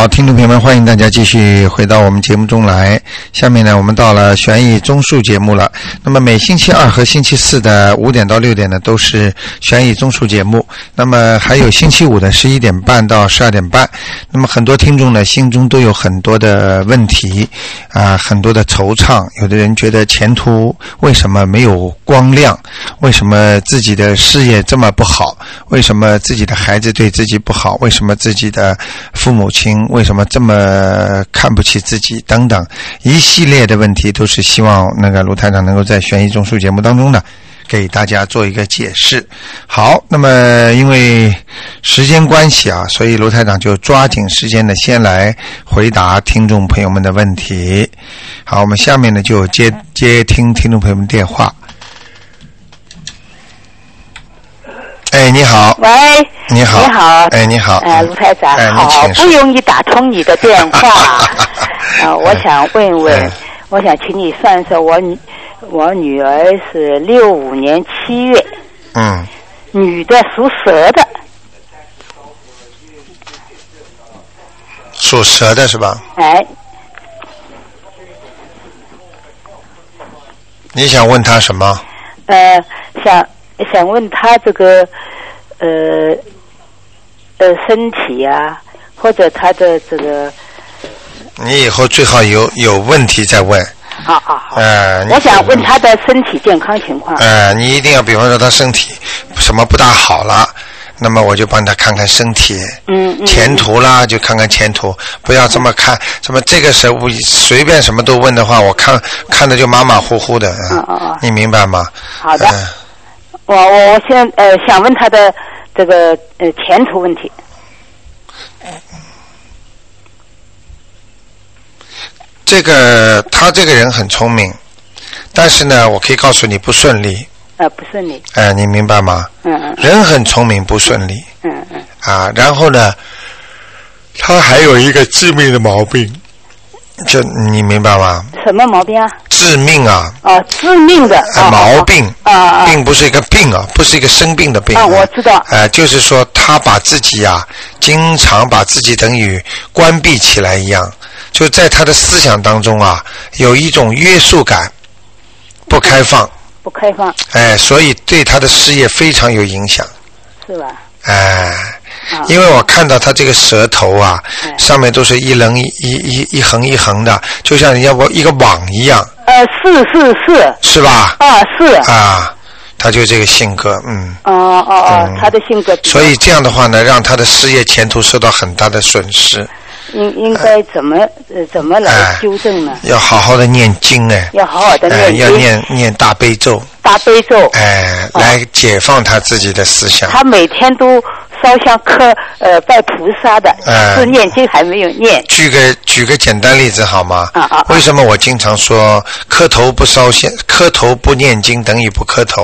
好，听众朋友们，欢迎大家继续回到我们节目中来。下面呢，我们到了悬疑综述节目了。那么每星期二和星期四的5点到6点呢，都是悬疑综述节目。那么还有星期五的11点半到12点半。那么很多听众呢，心中都有很多的问题很多的惆怅。有的人觉得前途为什么没有光亮？为什么自己的事业这么不好？为什么自己的孩子对自己不好？为什么自己的父母亲为什么这么看不起自己等等一系列的问题，都是希望那个卢台长能够在悬疑综述节目当中呢给大家做一个解释。好，那么因为时间关系所以卢台长就抓紧时间的先来回答听众朋友们的问题。好，我们下面呢就接听众朋友们电话。哎，你好。 喂， 你好。 你好。 哎，你好。 卢台长， 好不容易打通你的电话。我想问问，我想请你算算我女儿是65年7月，女的，属蛇的。 属蛇的是吧？ 哎。 你想问她什么？ 想问他这个身体或者他的这个。 你以后最好有问题再问。 好。我想问他的身体健康情况。 你一定要比方说他身体什么不大好了，那么我就帮他看看身体。前途啦，就看看前途，不要这么看，什么这个时候随便什么都问的话，我看的就马马虎虎的。你明白吗？ 好的。我现想问他的这个前途问题。 他这个人很聪明，但是呢，我可以告诉你不顺利。 不顺利。 你明白吗？人很聪明，不顺利。然后呢，他还有一个致命的毛病。就你明白吗？ 什么毛病啊？ 致命致命的毛病并不是一个病不是一个生病的病我知道就是说他把自己经常把自己等于关闭起来一样，就在他的思想当中有一种约束感，不开放所以对他的事业非常有影响。 是吧？ 因为我看到他这个舌头上面都是一横一横的，就像一个网一样。是吧？ 是。 他就这个性格。 他的性格。 所以这样的话呢，让他的事业前途受到很大的损失。 应该怎么来纠正呢？ 要好好的念经要好好的念经。 要念大悲咒。来解放他自己的思想。 他每天都烧香拜菩萨的，是念经还没有念。 举个简单例子好吗？为什么我经常说磕头不烧香，磕头不念经等于不磕头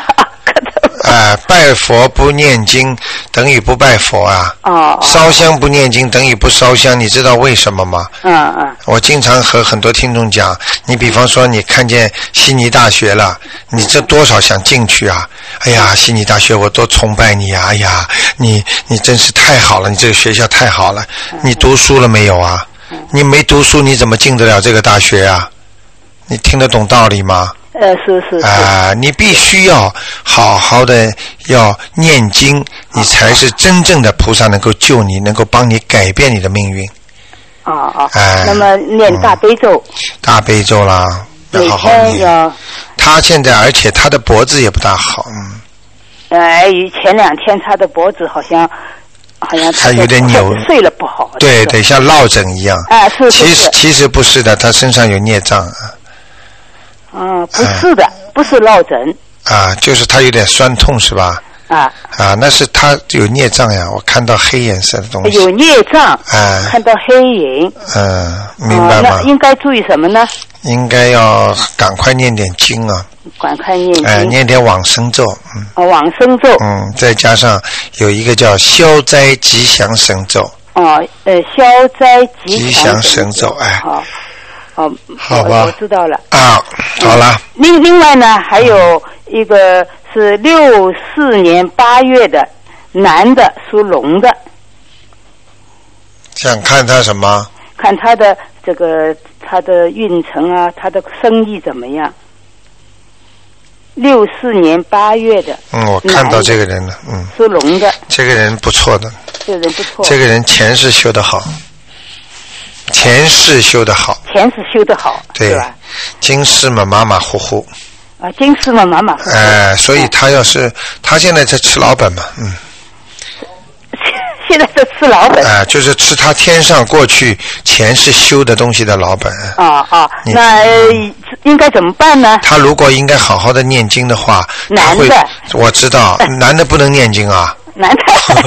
拜佛不念经等于不拜佛烧香不念经等于不烧香，你知道为什么吗？我经常和很多听众讲，你比方说你看见悉尼大学了，你这多少想进去哎呀，悉尼大学我多崇拜你哎呀，你真是太好了，你这个学校太好了。你读书了没有你没读书你怎么进得了这个大学你听得懂道理吗？ 是你必须要好好的要念经，你才是真正的菩萨能够救你，能够帮你改变你的命运。 那么念大悲咒。大悲咒啦， 要好好念。 他现在而且他的脖子也不大好。 前2天他的脖子好像他有点扭， 睡了不好。 对，像落枕一样。 是。 其实不是的，他身上有孽障。 不是的，不是落枕。 就是他有点酸痛是吧？那是他有孽障呀，我看到黑颜色的东西。 有孽障。看到黑影。 明白吗？ 那应该注意什么呢？ 应该要赶快念点经赶快念经。 念点往生咒。 往生咒。 再加上有一个叫消灾吉祥神咒。 消灾吉祥神咒。好吧， 我知道了。 好了。 另外呢，还有一个是64年8月的男的，属龙的。 想看他什么？ 看他的这个他的运程啊，他的生意怎么样？64年8月的。 我看到这个人了， 属龙的。 这个人不错的。 这个人不错。 这个人前世修得好。前世修得好。 前世修得好。 对。 是吧？ 今世嘛马马虎虎。 啊，今世嘛马马虎虎。 所以他要是他现在在吃老本嘛， 现在在吃老本。 就是吃他天上过去前世修的东西的老本。 那应该怎么办呢？ 他如果应该好好的念经的话， 男的， 我知道，男的不能念经啊。 男的。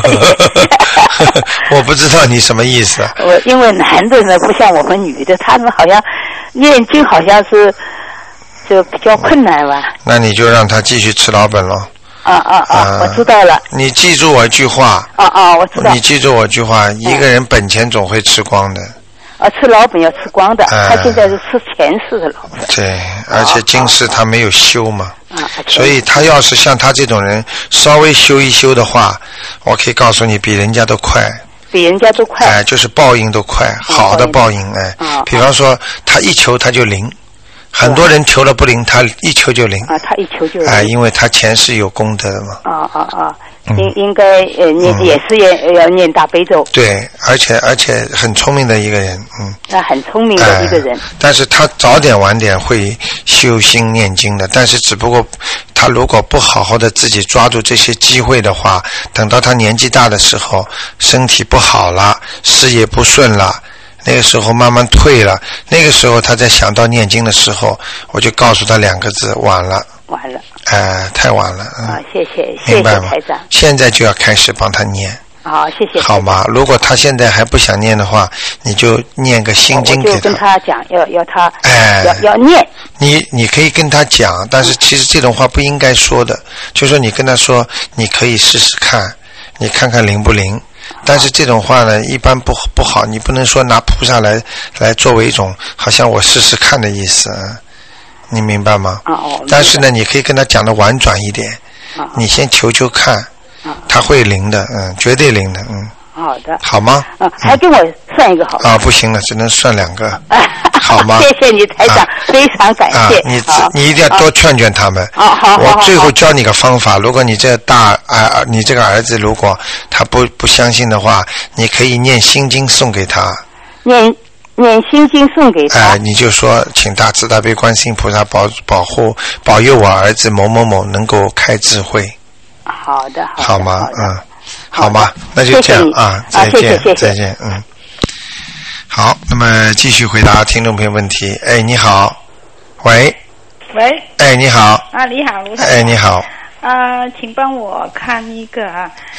我不知道你什么意思。 因为男的呢，不像我们女的，他们好像念经好像是就比较困难吧。那你就让他继续吃老本咯。 我知道了。 你记住我一句话。 我知道。 你记住我一句话，一个人本钱总会吃光的。 吃老本要吃光的。他现在是吃前世的老本。 对，而且今世他没有修嘛。所以他要是像他这种人稍微修一修的话，我可以告诉你，比人家都快。 比人家都快。 就是报应都快，好的报应。比方说他一求他就灵。很多人求了不灵，他一求就灵。 他一求就灵。 因为他前世有功德的嘛。 应该念也是要念大悲咒。对， 而且很聪明的一个人。 那很聪明的一个人。 但是他早点晚点会修心念经的，但是只不过他如果不好好的自己抓住这些机会的话，等到他年纪大的时候，身体不好了，事业不顺了。那个时候慢慢退了，那个时候他在想到念经的时候，我就告诉他2个字：晚了。 晚了。 太晚了。 谢谢台长。 现在就要开始帮他念。 好，谢谢。 好吗？如果他现在还不想念的话，你就念个心经给他。 我就跟他讲，要他要念。 你可以跟他讲，但是其实这种话不应该说的。就说你跟他说，你可以试试看，你看看灵不灵。但是这种话呢，一般不好，你不能说拿菩萨来作为一种好像我试试看的意思，你明白吗？但是呢，你可以跟他讲的婉转一点，你先求求看，他会灵的，绝对灵的， 好的。 好吗？ 还给我算一个好吗？ 不行了，只能算2个。好吗？ 谢谢你台长，非常感谢。 你一定要多劝劝他们。 好。 我最后教你个方法，如果你这你这个儿子如果他不相信的话，你可以念心经送给他。念心经送给他。 你就说请大慈大悲观世音菩萨保佑我儿子某某某能够开智慧。 好的。 好吗？好吗？那就这样啊，再见，再见，好，那么继续回答听众朋友问题。你好，喂，你好。 你好，卢台。 你好。 请帮我看一个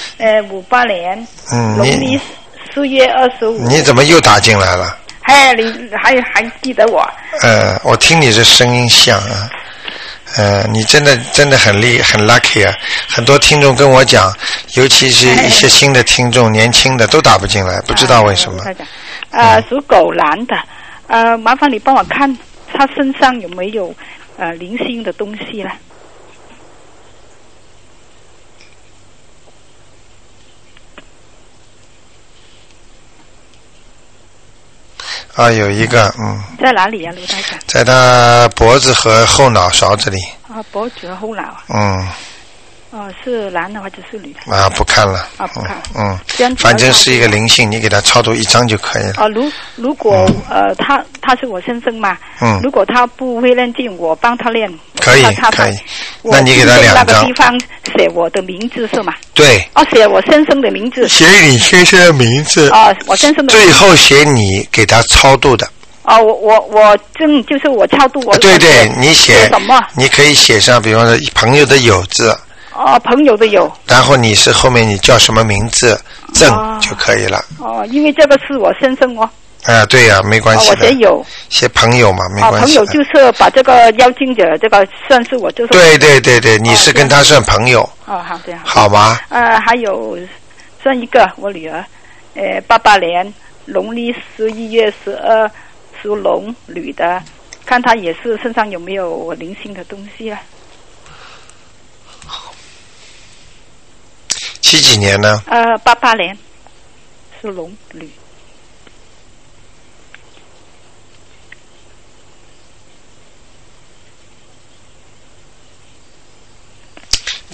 58年，农历4月25。 你怎么又打进来了？ 你还记得我？ 我听你这声音像啊。你真的很lucky 啊！很多听众跟我讲，尤其是一些新的听众，年轻的都打不进来，不知道为什么。 属狗男的，麻烦你帮我看他身上有没有灵性的东西呢？ 有一个， 在哪里呀，卢台长？ 在他脖子和后脑勺这里。 脖子和后脑。是男的或者是女的？不看了。 不看。 反正是一个灵性，你给他超度1张就可以了。 如果他是我先生嘛，如果他不会念经，我帮他念。 可以。那你给他2张。 那个地方写我的名字是吗？ 对。 写我先生的名字。 写你先生的名字。 我先生的名字。 最后写你给他超度的。 我就是我超度我。 对，你写什么？ 你可以写上，比方说朋友的友字。 朋友的友。然后你是后面你叫什么名字，郑就可以了。 因为这个是我先生哦。 对呀，没关系的。 我写友。 写朋友嘛，没关系。 朋友就是把这个邀请者，这个算是我就是。 对，你是跟他算朋友。 好这样。 好吗？ 还有算一个我女儿，88年农历11月12属龙女的，看她也是身上有没有灵性的东西啊 ？70几年呢？ 88年属龙女。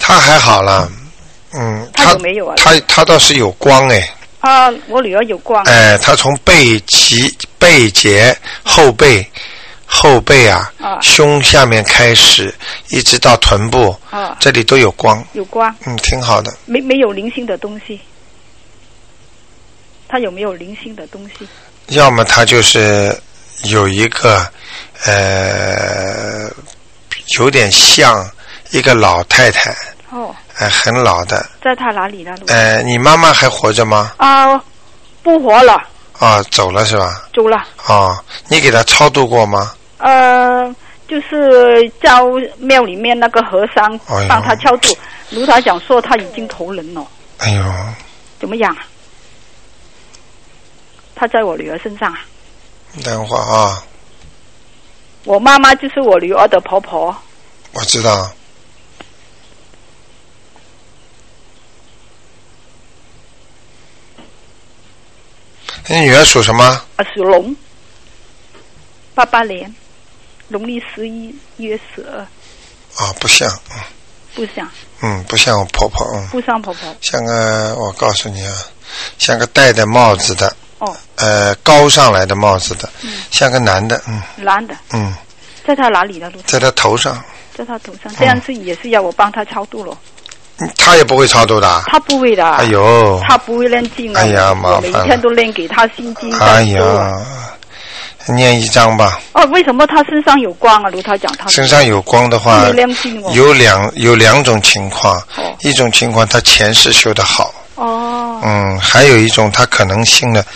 他还好了， 他有没有啊？ 他倒是有光哎。 啊，我女儿有光。 哎，他从背节后背啊，胸下面开始，一直到臀部，这里都有光。 有光。 挺好的。 没有灵性的东西。他有没有灵性的东西？ 要么他就是有一个有点像一个老太太。很老的。 在他哪里呢？ 你妈妈还活着吗？ 不活了。 走了是吧？ 走了。 你给他超度过吗？ 就是叫庙里面那个和尚帮他超度。卢台长说他已经投人了。 哎呦。 怎么样？他在我女儿身上。 等会儿我妈妈就是我女儿的婆婆。 我知道。你女儿属什么？ 属龙。88年，农历11月12。 不像。 不像。 不像我婆婆。 不像婆婆。 像个，我告诉你啊，像个戴的帽子的。高上来的帽子的。像个男的。 男的。在他哪里呢？ 在他头上。 在他头上，这样是也是要我帮他超度了。 他也不会超度的。 他不会的。 哎呦。 他不会念经啊。 哎呀，麻烦了。 我每天都念给他心经。 哎呀，念1张吧。 为什么他身上有光啊？卢台讲他身上有光的话，有两种情况。一种情况他前世修得好。还有一种他可能信了，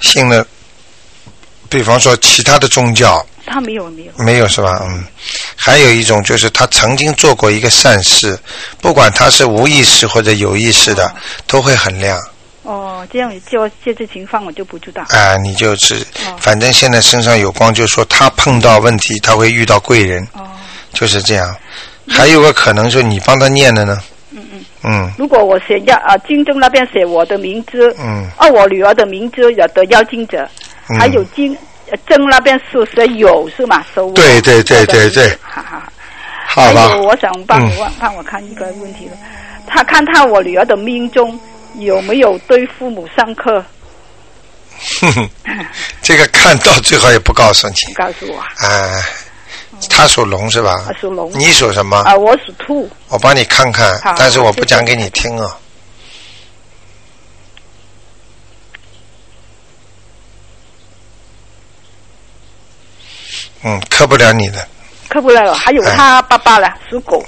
比方说其他的宗教。 他没有是吧？还有一种就是他曾经做过一个善事，不管他是无意识或者有意识的，都会很亮。 这样这情况我就不知道。 你就是反正现在身上有光，就是说他碰到问题他会遇到贵人。就是这样。还有个可能就是你帮他念的呢。 如果我写经中那边写我的名字，我女儿的名字有得邀请者，还有正那边是写有是吗？ 对。好吧。 还有我想帮我看一个问题了，他看我女儿的命中有没有对父母上课？ 这个看到最好也不告诉你。 告诉我。 他属龙是吧？ 属龙。 你属什么？ 我属兔。 我帮你看看，但是我不讲给你听啊。克不了你的。 克不了，还有他爸爸了，属狗。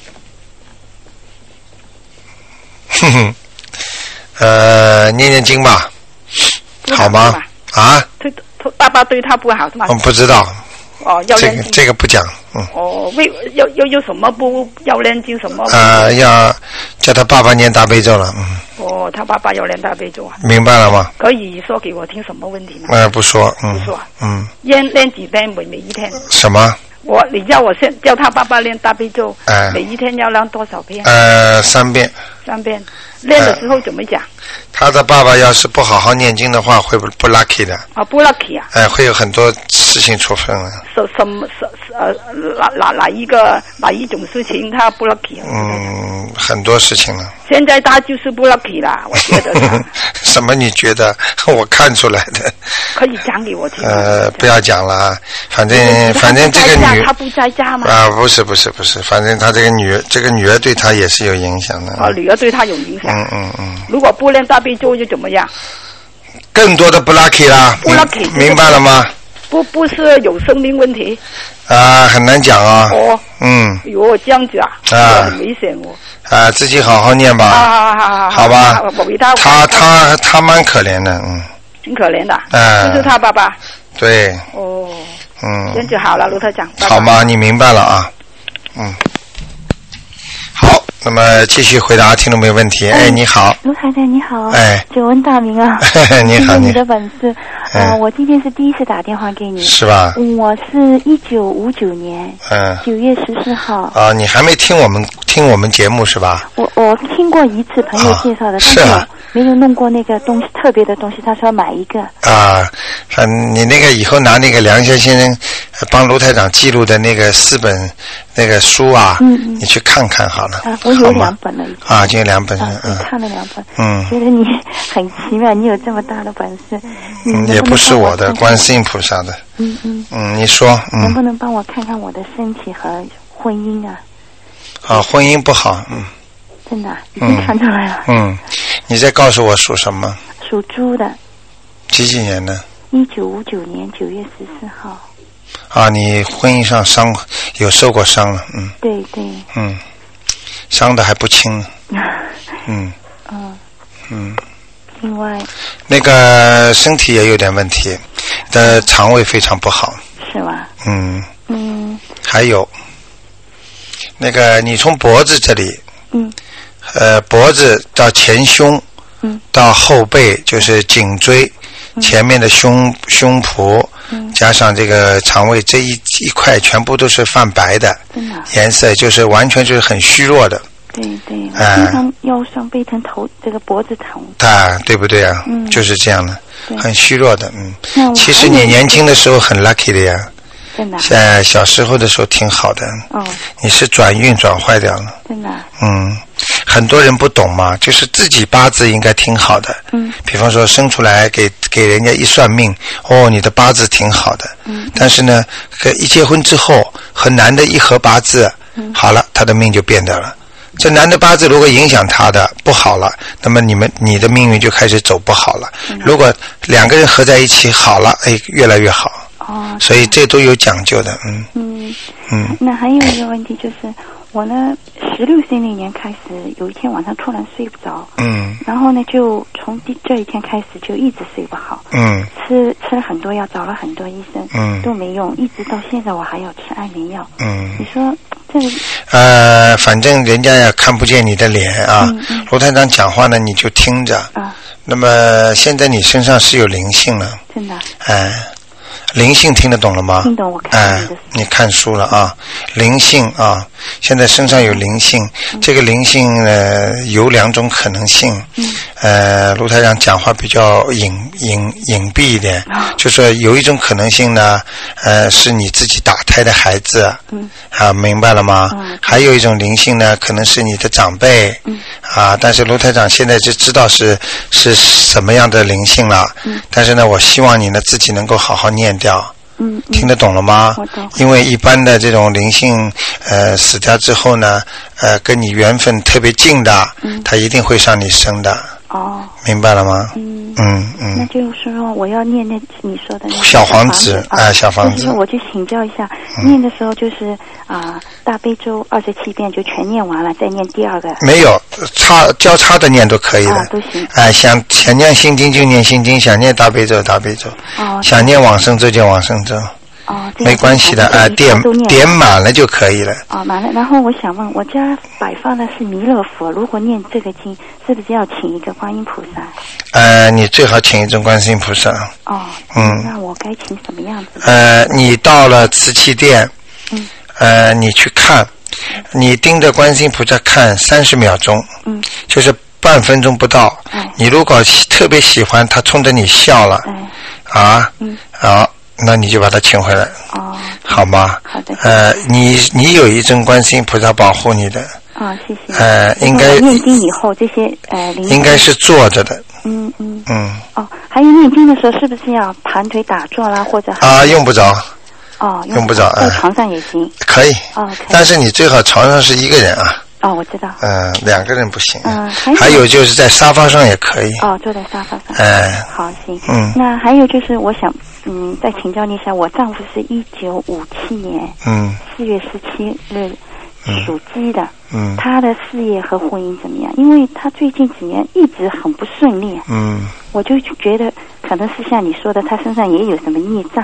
念经吧，好吗？ 爸爸对他不好是吗？ 不知道。 要念经。 这个不讲。 有什么不要念经什么？ 要叫他爸爸念大悲咒了。 他爸爸要念大悲咒啊。 明白了吗？ 可以说给我听什么问题吗？ 不说。 不说。念几遍每一天？ 什么？ 你叫我先叫他爸爸念大悲咒，每一天要念多少遍 ？3遍。 3遍。练的时候怎么讲？ 他的爸爸要是不好好念经的话，会不 lucky 的。 不 lucky 啊。 会有很多事情出分了。哪一种事情他不 lucky 啊？ 很多事情了。 现在他就是不 lucky 啦，我觉得。 什么？你觉得？我看出来的。 可以讲给我听。 不要讲了，反正这个女他不在家吗？ 不是，反正他这个女儿对他也是有影响的。 女儿对他有影响。如果不念大悲咒就怎么样？ 更多的不 lucky 啦。 不 lucky。 明白了吗？ 不是有生命问题。 很难讲啊。 哟，这样子啊。很危险哦。 自己好好念吧。好吧。他蛮可怜的。 挺可怜的。就是他爸爸。 对。 这样就好了，卢台长。 好吗？你明白了啊。好，那么继续回答听众朋友问题。你好， 卢台长你好。久闻大名啊。 你好， 你的本事。我今天是第一次打电话给你。 是吧？ 我是1959年9月14号。 你还没听我们节目是吧？ 我听过一次朋友介绍的，但是我没有弄过那个东西特别的东西，他说买一个。 你那个以后拿那个梁先生帮卢台长记录的那个4本那个书啊，你去看看好了。 我有2本了。 啊，就有2本了。 看了2本。觉得你很奇妙，你有这么大的本事。 也不是我的，观世音菩萨的。你说。 能不能帮我看看我的身体和婚姻啊？ 婚姻不好。 真的，已经看出来了。 你再告诉我属什么？ 属猪的。 几年呢 ？1959年9月14号。 你婚姻上有受过伤了。 对。 伤的还不轻。 另外。 那个身体也有点问题，的肠胃非常不好。 是吗？ 还有，那个你从脖子这里。脖子到前胸，到后背就是颈椎，前面的胸脯，加上这个肠胃这一块全部都是泛白的，颜色就是完全就是很虚弱的。 对，经常腰酸背疼，这个脖子疼。 对不对啊？就是这样的，很虚弱的。其实你年轻的时候很 lucky 的呀。 真的。 小时候的时候挺好的。你是转运转坏掉了。 真的。 很多人不懂嘛，就是自己八字应该挺好的。比方说生出来给人家一算命，你的八字挺好的。但是呢，一结婚之后和男的一合八字，好了，他的命就变掉了。这男的八字如果影响他的不好了，那么你的命运就开始走不好了。如果2个人合在一起好了，越来越好。所以这都有讲究的。 那还有一个问题就是，我呢16岁那年开始，有一天晚上突然睡不着。然后呢，就从这一天开始就一直睡不好。吃了很多药，找了很多医生，都没用，一直到现在我还要吃安眠药。你说这个？ 反正人家也看不见你的脸啊。罗台长讲话呢，你就听着。那么现在你身上是有灵性了。 真的。 灵性听得懂了吗？ 听懂，我看你的书。 你看书了啊？灵性啊，现在身上有灵性，这个灵性有2种可能性。卢台长讲话比较隐蔽一点，就说有一种可能性呢，是你自己打胎的孩子。明白了吗？还有一种灵性呢，可能是你的长辈。但是卢台长现在就知道是什么样的灵性了。但是呢，我希望你呢自己能够好好念掉。听得懂了吗？ 我懂。 因为一般的这种灵性死掉之后呢，跟你缘分特别近的，他一定会上你身的。明白了吗？ 那就是说我要念那你说的那小房子小房子。 我就请教一下，念的时候就是大悲咒27遍就全念完了，再念第2个。 没有交叉的念都可以的。 都行。 想念心经就念心经，想念大悲咒大悲咒。想念往生咒就往生咒。没关系的点满了就可以了。 满了。然后我想问，我家摆放的是弥勒佛，如果念这个经，是不是要请一个观音菩萨？ 你最好请一尊观世音菩萨。 那我该请什么样子？ 你到了瓷器店，你去看，你盯着观世音菩萨看30秒钟，就是半分钟不到。你如果特别喜欢他冲着你笑了，那你就把他请回来。好吗？ 好的。 你有一尊观世音菩萨保护你的。 谢谢。 应该念经以后这些应该是坐着的。 还有念经的时候是不是要盘腿打坐啦，或者用不着。用不着。 在床上也行。 可以。但是你最好床上是一个人啊。 我知道。 2个人不行。还有就是在沙发上也可以。 坐在沙发上。好，行。那还有就是我想再请教你一下，我丈夫是1957年4月17日属鸡的。他的事业和婚姻怎么样？因为他最近几年一直很不顺利。我就觉得可能是像你说的，他身上也有什么孽障。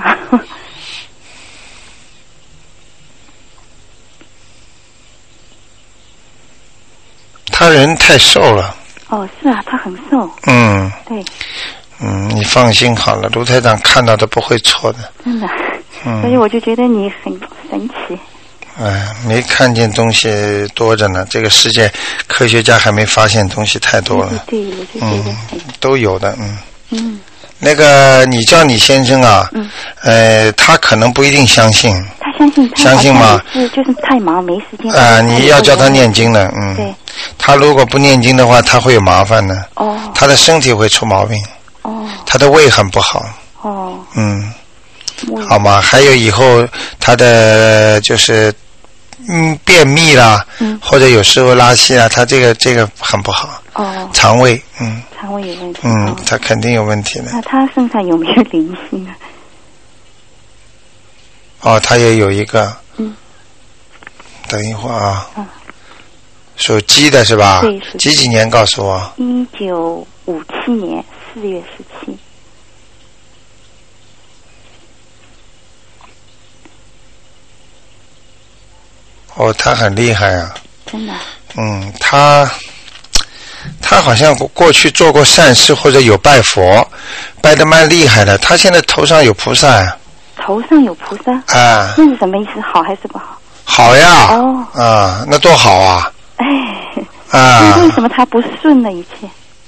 他人太瘦了。 是啊，他很瘦。对。 你放心好了，卢台长看到的不会错的。真的。 所以我就觉得你很神奇。 没看见东西多着呢，这个世界科学家还没发现东西太多了。 对，我就觉得都有的。 那个你叫你先生啊，他可能不一定相信。 他相信吗？ 就是太忙没时间。 你要叫他念经的， 对。 他如果不念经的话，他会有麻烦的。 哦。 他的身体会出毛病。 哦。 他的胃很不好。 哦。 好吗？还有以后他的就是便秘啦，或者有时候拉稀啦，他这个很不好。哦。肠胃， 肠胃有问题。 他肯定有问题的。 那他身上有没有灵性啊？ 他也有一个。等一会儿啊。属鸡的是吧？ 对。 几年告诉我 ？1957年4月17。 他很厉害啊。 真的。 他好像过去做过善事或者有拜佛，拜得蛮厉害的。他现在头上有菩萨呀。 头上有菩萨？那是什么意思？好还是不好？ 好呀。那多好啊。那为什么他不顺了一切？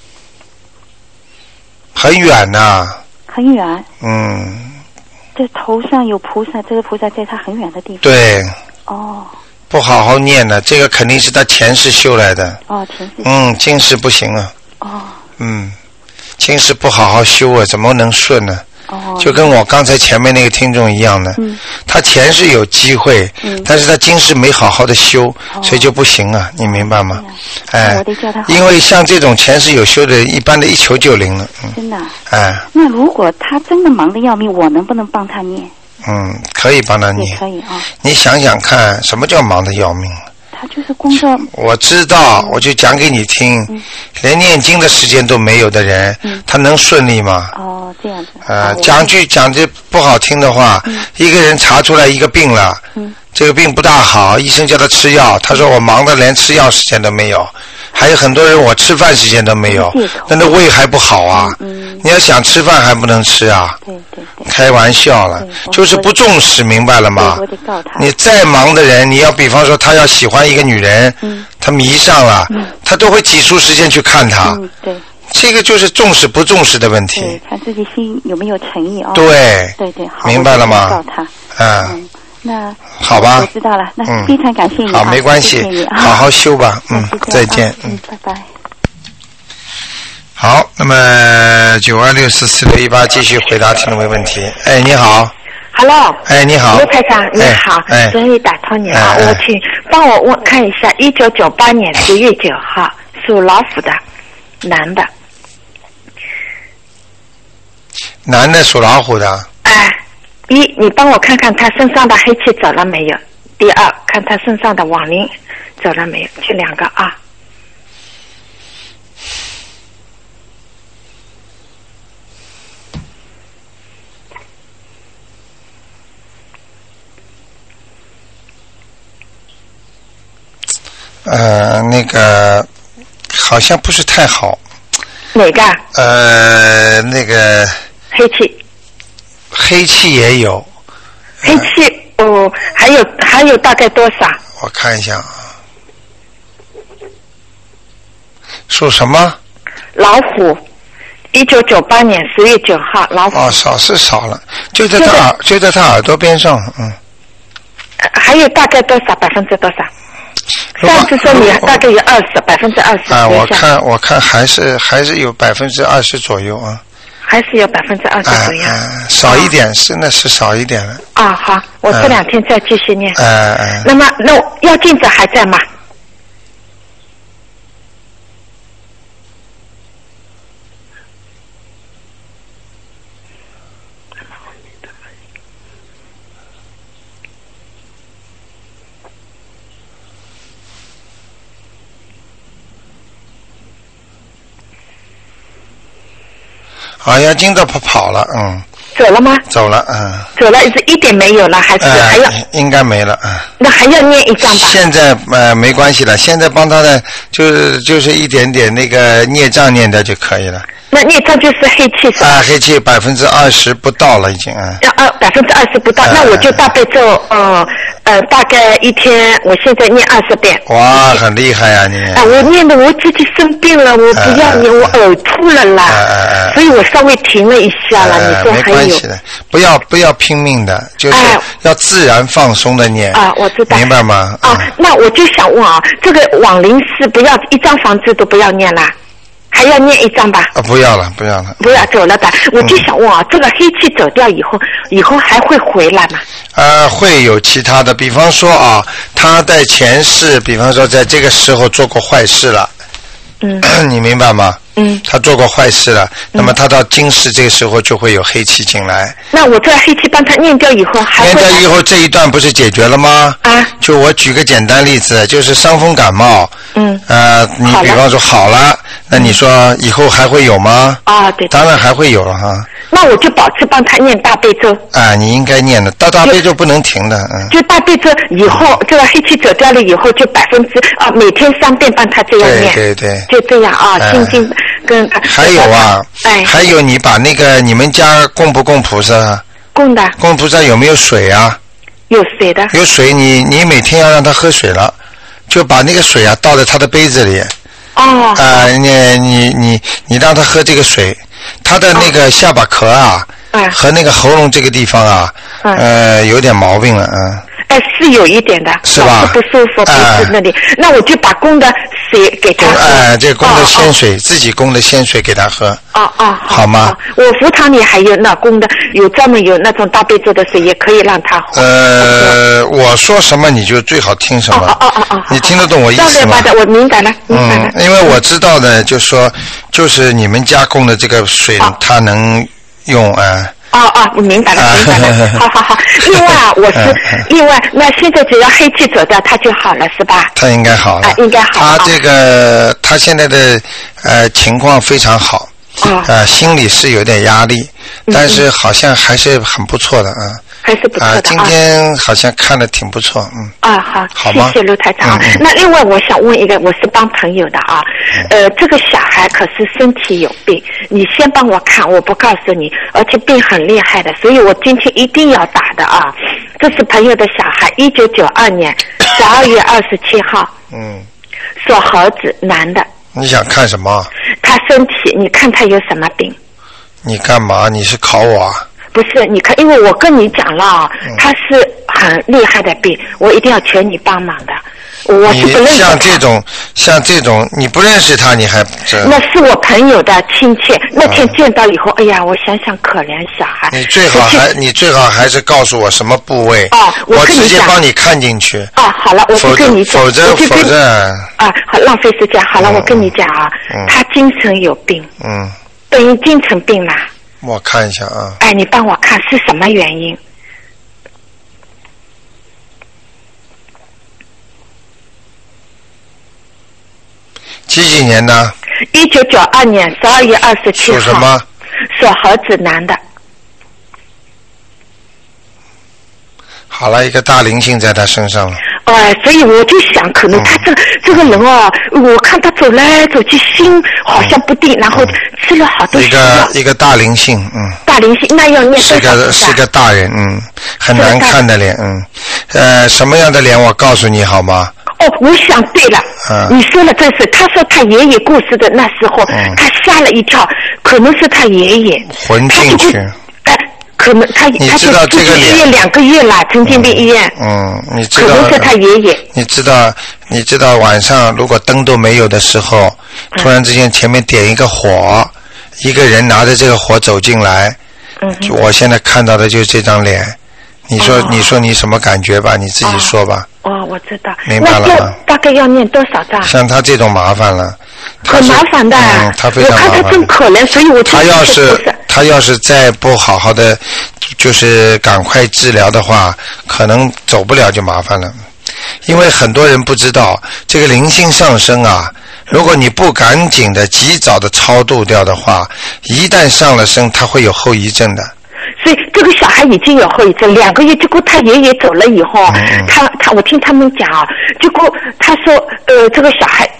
很远呐。 很远。这头上有菩萨，这个菩萨在他很远的地方。 对。不好好念呢，这个肯定是他前世修来的。 前世。 今世不行啊。今世不好好修啊，怎么能顺呢？就跟我刚才前面那个听众一样的，他前世有机会，但是他今世没好好的修，所以就不行啊，你明白吗？因为像这种前世有修的，一般的一求就灵了。 真的。那如果他真的忙得要命，我能不能帮他念？ 可以帮他念。 也可以啊。 你想想看，什么叫忙得要命？ 他就是工作。 我知道，我就讲给你听。连念经的时间都没有的人，他能顺利吗？ 这样子。 讲句不好听的话，一个人查出来一个病了，这个病不大好，医生叫他吃药，他说我忙得连吃药时间都没有。还有很多人我吃饭时间都没有，那胃还不好啊。你要想吃饭还不能吃啊。 对。 开玩笑了，就是不重视，明白了吗？你再忙的人，你要比方说他要喜欢一个女人，他迷上了，他都会挤出时间去看她。 对。 这个就是重视不重视的问题。 对，看自己心有没有诚意啊。 对。 好。 明白了吗？ 告他。那好吧。 我知道了，那非常感谢你。 好，没关系，好好修吧。再见。 拜拜。 好，那么92644618继续回答听众问题。你好。 Hello。 你好。 刘台长，你好。终于打通你了，我请帮我看一下1998年10月9号属老虎的男的。 男的属老虎的。 你帮我看看他身上的黑气走了没有？第二，看他身上的亡灵走了没有？这2个啊。 那个好像不是太好。 哪个？ 那个。黑气也有。 黑气还有大概多少？ 我看一下啊。属什么？ 老虎。1998年10月9号，老虎。 少了，就在他耳朵边上， 还有大概多少？%多少？上次说你大概有20%。 我看还是有20%左右啊。 还是有20%左右。 少一点，真的是少一点了。 好，我这2天再继续念。那么要镜子还在吗？ 要金子跑了， 走了吗？ 走了， 走了，是一点没有了，还是还要？ 应该没了， 那还要念1张吧？ 现在没关系了，现在帮他的就是一点点那个孽障念的就可以了。 那孽障就是黑气是吧？ 黑气20%不到了已经要20%不到，那我就大悲咒大概一天，我现在念20遍。 哇，很厉害啊你！ 我念的我自己生病了，我不要念，我呕吐了啦，所以我稍微停了一下了。你说还有？ 没关系的，不要拼命的，就是要自然放松的念。 我知道。 明白吗？ 那我就想问啊，这个往灵寺不要一张房子都不要念啦？还要念1张吧？ 不要了。 不要走了的。我就想问啊，这个黑气走掉以后还会回来吗？ 会有其他的，比方说啊，他在前世，比方说在这个时候做过坏事了。你明白吗？他做过坏事了，那么他到今世这个时候就会有黑气进来。 那我这黑气帮他念掉以后还会？ 念掉以后这一段不是解决了吗？就我举个简单例子，就是伤风感冒。你比方说好了，那你说以后还会有吗？ 对。 当然还会有了哈。 那我就保持帮他念大悲咒。 你应该念的，大悲咒不能停的。 就大悲咒以后，这个黑气走掉了以后，就每天3遍帮他这样念。 对。 就这样心经跟。 还有还有你把那个你们家供不供菩萨？ 供的。 供菩萨有没有水啊？ 有水的。 有水，你每天要让他喝水了，就把那个水倒在他的杯子里。你让他喝这个水，他的那个下巴壳和那个喉咙这个地方有点毛病了是有一点的， 是吧？ 不舒服，鼻子那里。那我就把供的水给他喝。 这供的鲜水，自己供的鲜水给他喝。好吗？ 我福堂里还有那供的，有专门有那种大悲咒的水，也可以让他喝。 我说什么你就最好听什么。你听得懂我意思吗？ 我明白了。 因为我知道的，就是你们家供的这个水，它能用我明白了。好。另外，那现在只要黑气走掉，他就好了，是吧？ 他应该好了。 应该好。 他现在的情况非常好。心里是有点压力，但是好像还是很不错的还是不错的。 今天好像看得挺不错。好吗？ 谢谢卢台长。那另外我想问一个，我是帮朋友的这个小孩可是身体有病，你先帮我看，我不告诉你，而且病很厉害的，所以我今天一定要打的这是朋友的小孩，1992年12月27号。属猴子，男的。 你想看什么？ 他身体，你看他有什么病？ 你干嘛？你是考我啊？ 不是，你看，因为我跟你讲了他是很厉害的病，我一定要求你帮忙的。我是不认识他。像这种，你不认识他，你还那是我朋友的亲戚。那天见到以后，哎呀，我想想可怜小孩。 你最好还是告诉我什么部位。我直接帮你看进去。 好了，我就跟你讲。 否则。 好，浪费时间。好了，我跟你讲他精神有病。等于精神病了。 我看一下你帮我看是什么原因？ 几年呢 ？1992年12月27号。 属什么？ 属猴子，男的。 好了，一个大灵性在他身上了。 所以我就想，可能他这个人我看他走来走去，心好像不定，然后吃了好多西药。一个大灵性， 大灵性，那要念多少？ 是个大人，很难看的脸，什么样的脸？我告诉你好吗？ 我想对了，你说了这是，他说他爷爷过世的那时候，他吓了一跳，可能是他爷爷魂进去。 可能他知道这个医院2个月了，神经病医院。 你知道。 可能是他爷爷。 你知道晚上如果灯都没有的时候，突然之间前面点一个火，一个人拿着这个火走进来，我现在看到的就是这张脸。你说你什么感觉吧？你自己说吧。 我知道。 明白了吗？ 大概要念多少张？ 像他这种麻烦了。 很麻烦的。 他非常麻烦。 我看他真可怜，所以我他要是再不好好的，就是赶快治疗的话，可能走不了就麻烦了。因为很多人不知道这个灵性上升如果你不赶紧的及早的超度掉的话，一旦上了升，他会有后遗症的。 所以这个小孩已经有后遗症，2个月，结果他爷爷走了以后，我听他们讲结果他说这个小孩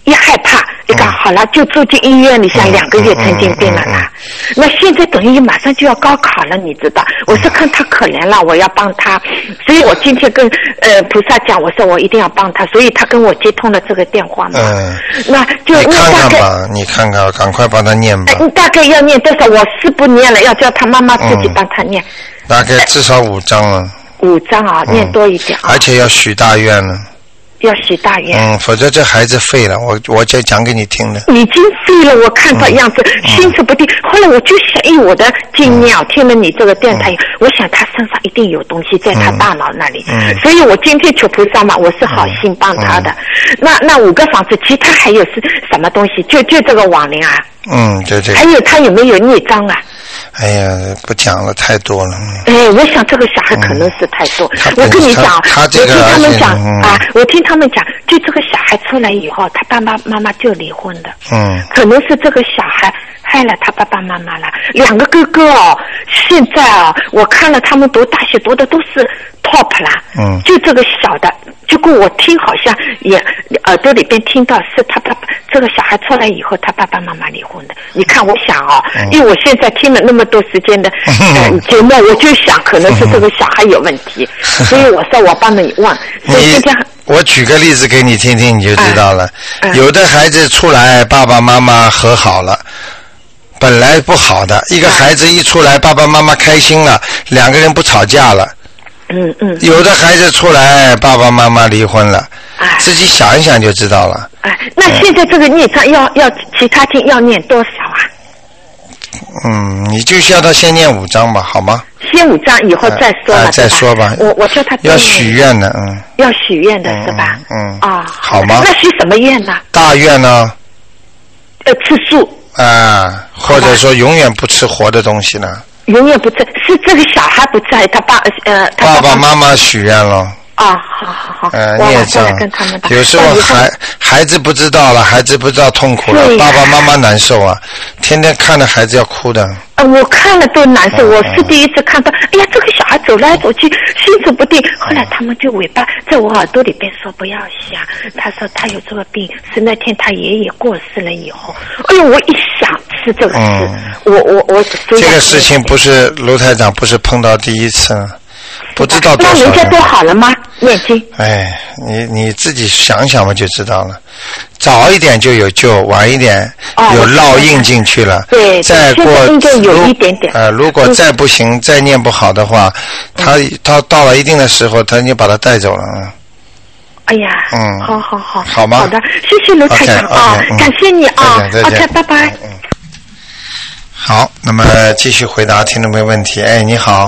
一害怕，一讲好了就住进医院里，像2个月神经病了啦。那现在等于马上就要高考了，你知道？我是看他可怜了，我要帮他，所以我今天跟菩萨讲，我说我一定要帮他，所以他跟我接通了这个电话嘛。那就你看看吧，你看看，赶快帮他念吧。 大概要念多少？我是不念了，要叫他妈妈自己帮他念。 大概至少5章了。 5章啊，念多一点啊。 而且要许大愿了。 要许大愿。 否则这孩子废了。我就讲给你听的。 已经废了，我看到样子，心智不定。后来我就想，以我的经验，听了你这个电台，我想他身上一定有东西在他大脑那里。所以我今天求菩萨嘛，我是好心帮他的。那5个房子，其他还有是什么东西？就这个亡灵啊。 对对。 还有他有没有孽障啊？ 哎呀，不讲了，太多了。 我想这个小孩可能是太多。我跟你讲，我听他们讲我听他们讲，就这个小孩出来以后，他爸爸妈妈就离婚的。可能是这个小孩害了他爸爸妈妈了。2个哥哥现在我看了他们读大学读的都是 top 啦。就这个小的，结果我听好像也耳朵里边听到是他爸爸这个小孩出来以后，他爸爸妈妈离婚的。你看，我想因为我现在听了那么多时间的节目，我就想可能是这个小孩有问题，所以我说我帮你问。所以今天我举个例子给你听听，你就知道了。有的孩子出来，爸爸妈妈和好了。本来不好的一个孩子一出来，爸爸妈妈开心了，2个人不吵架了。有的孩子出来，爸爸妈妈离婚了，自己想一想就知道了。 那现在这个孽障要其他经要念多少啊？ 你就叫他先念5章吧，好吗？ 先5章以后再说吧。 再说吧。 我叫他要许愿的， 要许愿的是吧？ 好吗？ 那许什么愿呢？ 大愿呢？ 吃素。 或者说永远不吃活的东西呢？ 永远不吃，是这个小孩不在，他爸爸妈妈许愿了。 好。 孽障。有时候孩子不知道了，孩子不知道痛苦了，爸爸妈妈难受啊，天天看着孩子要哭的。 我看了都难受，我是第一次看到，哎呀，这个小孩走来走去，心智不定。后来他们就尾巴在我耳朵里边说不要想，他说他有这个病，是那天他爷爷过世了以后。哎呦，我一想是这个事，我这个事情不是卢台长不是碰到第一次。不知道多少人。 那人家都好了吗？念经。 你自己想想嘛就知道了。早一点就有救，晚一点有烙印进去了。 对， 再过应该有一点点。 如果再不行，再念不好的话，他到了一定的时候，他就把他带走了。 哎呀，好。 好吗？ 好的，谢谢卢台长感谢你OK，拜拜。 好，那么继续回答听众朋友问题。你好，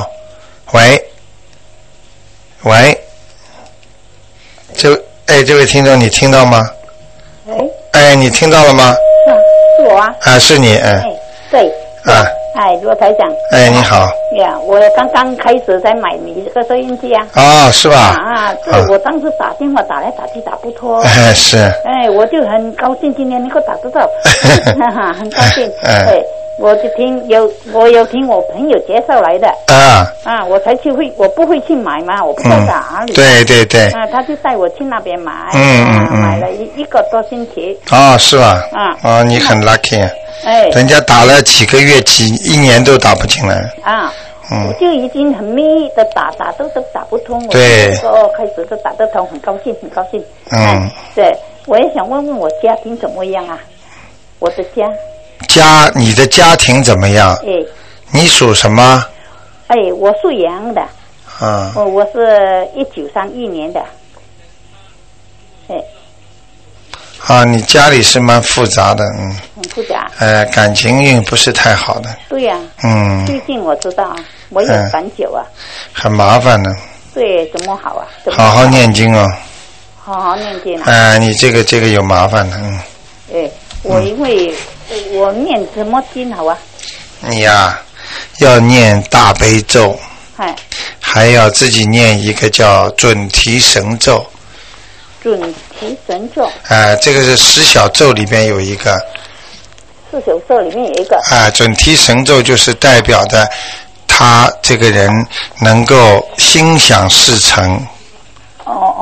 喂，这位听众，你听到吗？你听到了吗？ 是我啊。 是你。 对。罗台长。 你好。 我刚刚开始在买你这个收音机啊。 是吧？ 对，我当时打电话打来打去打不脱。 是。 我就很高兴今天能够打得到，很高兴。我有听我朋友介绍来的。我才去我不会去买嘛，我不知道在哪里。 对。 他就带我去那边买。买了一个多星期。 是吧？你很 lucky。人家打了几个月1年都打不进来。 我就已经很密的打都打不通。 对。 开始都打得通，很高兴。对，我也想问问我家庭怎么样啊？我的你的家庭怎么样？你属什么？ 我属羊的。我是1931年的。 你家里是蛮复杂的， 很复杂。 感情运不是太好的。 对呀。最近我知道我有反酒很麻烦的。 对，怎么好啊？ 好好念经哦。 好好念经你这个有麻烦的。 我因为我念什么经好啊？ 你要念大悲咒。还要自己念一个叫准提神咒。 准提神咒。 这个是10小咒里边有一个。 4小咒里面有一个。 准提神咒就是代表的他这个人能够心想事成。 我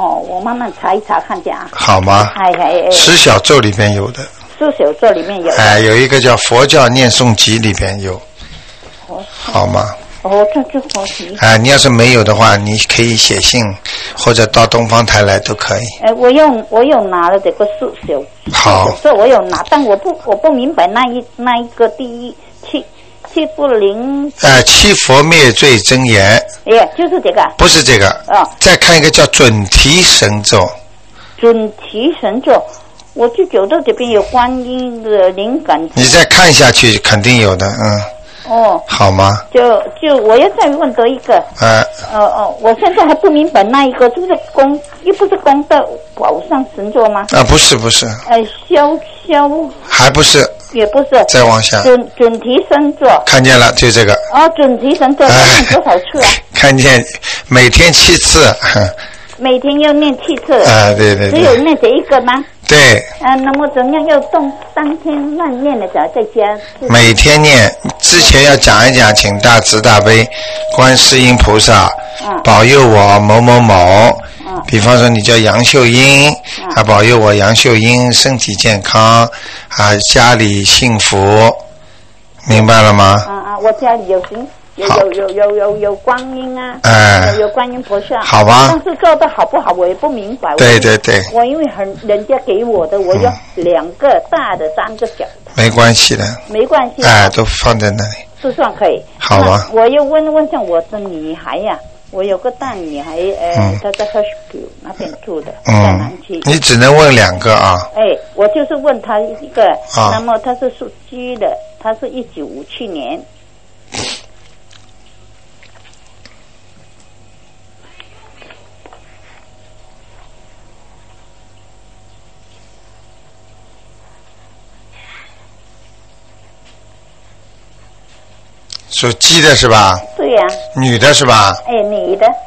慢慢查一查看见啊。 好吗？10小咒里边有的。 10小咒里面有。 有一个叫佛教念诵集里边有。好吗？ 这就好奇。 你要是没有的话，你可以写信或者到东方台来都可以。 我有拿了这个10小。 好。 这我有拿，但我不明白那一个第一七不灵。 七佛灭罪真言。 就是这个。 不是这个。再看一个叫准提神咒。 准提神咒，我就觉得这边有观音的灵感。 你再看下去，肯定有的，好吗？ 就我要再问多一个。我现在还不明白那一个是不是又不是功德宝上神咒吗？ 不是。 消还不是。 也不是。 再往下。 准提神咒。 看见了，就这个。 准提神咒要念多少次啊？ 看见，每天7次。 每天要念7次。 对。 只有念这一个吗？ 对。 那么怎样要当天乱念的，在家？ 每天念，之前要讲一讲，请大慈大悲观世音菩萨保佑我某某某。比方说你叫杨秀英，保佑我杨秀英身体健康，家里幸福，明白了吗？ 我家里有观音啊，有观音菩萨， 好吧？ 但是做的好不好我也不明白。 对。 我因为人家给我的，我有2个大的，3个小的。没关系的。 没关系。 都放在那里。 就算可以。 好吧。 我又问像我的女孩呀。我有个大女孩，她在 Hushku 那边住的，在南区。 你只能问2个啊。 我就是问她一个，那么她是属鸡的，她是1957年。 属鸡的是吧？ 对呀。 女的是吧？ 女的。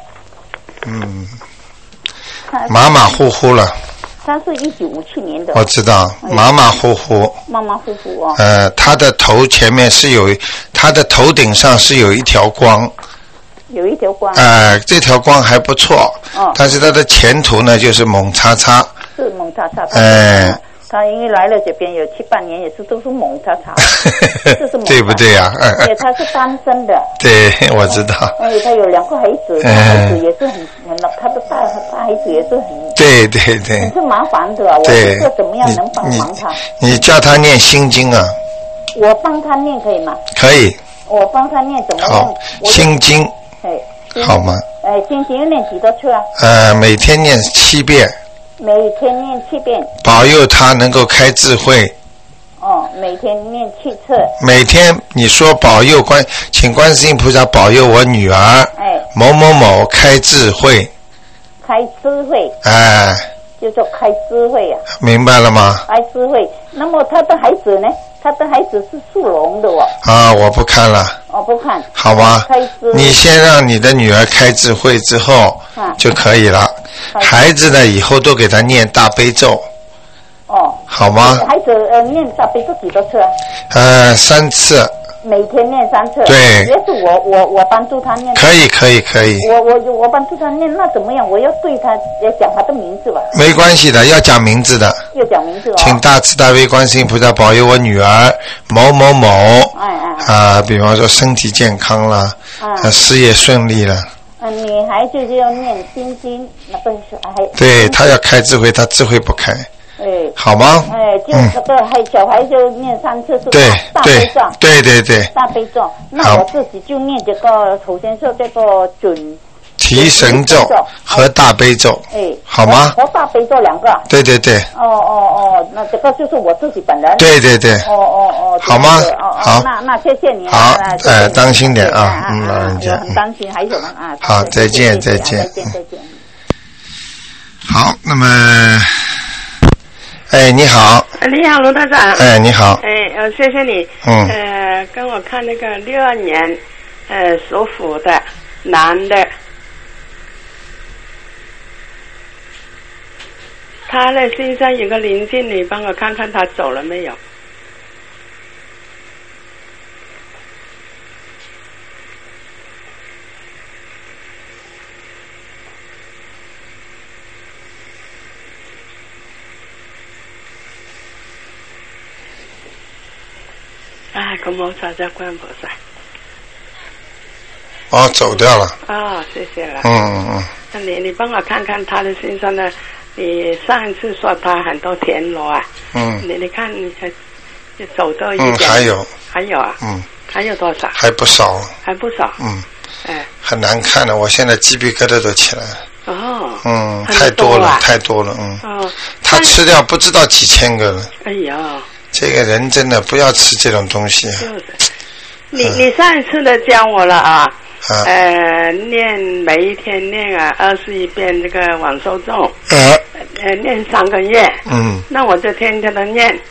马马虎虎了。 她是1957年的。 我知道，马马虎虎。 马马虎虎哦。 她的头前面她的头顶上是有一条光。 有一条光。 这条光还不错。但是她的前途呢，就是猛叉叉。 是猛叉叉。他因为来了这边有7、8年，也是都是猛叉叉，这是猛叉叉对不对呀？ 他是单身的。 对，我知道。 他有2个孩子，孩子也是很他的大孩子也是很。 对。 很是麻烦的，我不知道怎么样能帮忙他。 你叫他念心经啊。 我帮他念可以吗？ 可以。 我帮他念怎么念？ 好，心经。好吗？ 心经要念几多次啊？ 每天念7遍。 每天念7遍。 保佑他能够开智慧。 每天念7次。 每天你说保佑请观世音菩萨保佑我女儿某某某开智慧。 开智慧。就说开智慧呀。 明白了吗？ 开智慧。那么他的孩子呢？他的孩子是属龙的我不看了。 不看。 好吧。你先让你的女儿开智慧之后就可以了。孩子呢，以后都给他念大悲咒。好吗？ 孩子念大悲咒几多次啊 ？3次。 每天念3次。 对。 也是我帮助他念。 可以。 我帮助他念，那怎么样？我要对他要讲他的名字吧？ 没关系的，要讲名字的。 要讲名字。 请大慈大悲观世音菩萨保佑我女儿某某某。比方说身体健康了，事业顺利了。 女孩就是要念心经，那不是对，她要开智慧，她智慧不开。好吗？ 就这个小孩就念3次是大悲咒。 对。 大悲咒，那我自己就念这个，首先是这个准提神咒和大悲咒。好吗？ 和大悲咒2个。 对。 那这个就是我自己本人。 对。好吗？好。 那谢谢你。 好，当心点啊。 很担心，还有呢啊。 好，再见。好，那么。你好。 你好，罗大长。 你好。 谢谢你。跟我看那个62年，属虎的男的，他的身上有个灵性，你帮我看看他走了没有？ 哎，公菩萨在观菩萨。 哦，走掉了。 哦，谢谢了。 那你帮我看看他的身上的，你上一次说他很多田螺啊。你看你走多一点。 还有啊。还有多少？ 还不少。很难看的，我现在鸡皮疙瘩都起来了。太多了。他吃掉不知道几千个了。 哎呀， 这个人真的不要吃这种东西。 就是，你上一次的教我了啊。每一天念21遍这个往生咒。念3个月。那我就天天的念。